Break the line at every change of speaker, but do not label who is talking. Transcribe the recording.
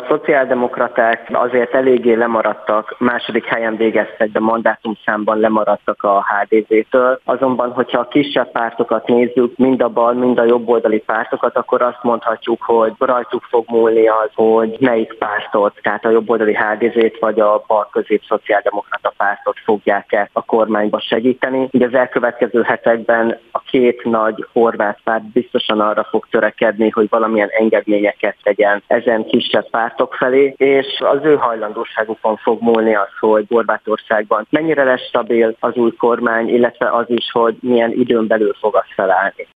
szociáldemokraták azért eléggé lemaradtak, második helyen végeztek, de mandátumszámban lemaradtak a HDP-től. Azonban, hogyha a kisebb pártokat nézzük, mind a bal, mind a jobboldali pártokat, akkor azt mondhatjuk, hogy rajtuk fog múlni az, hogy melyik pártot, tehát a jobboldali HDP-t vagy a bal-közép szociáldemokrata pártot fogják-e a kormányba segíteni. Ugye az elkövetkező hetekben a két nagy horvát párt biztosan arra fog törekedni, hogy valamilyen engedményeket tegyen ezen kisebb pártok felé, és az ő hajlandóságukon fog múlni az, hogy Horvátországban mennyire lesz stabil az új kormány, illetve az is, hogy milyen időn belül fog az felállni.